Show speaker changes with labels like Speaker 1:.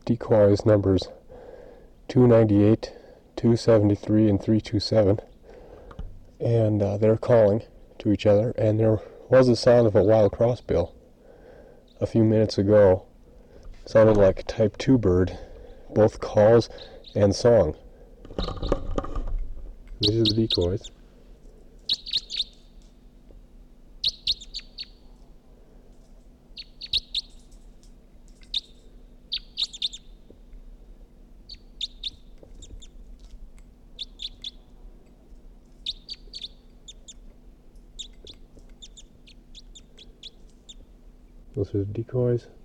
Speaker 1: decoys numbers 298, 273, and 327, and they're calling to each other, and there was the sound of a wild crossbill a few minutes ago. It sounded like a type 2 bird, both calls and song. These are the decoys. Those are the decoys.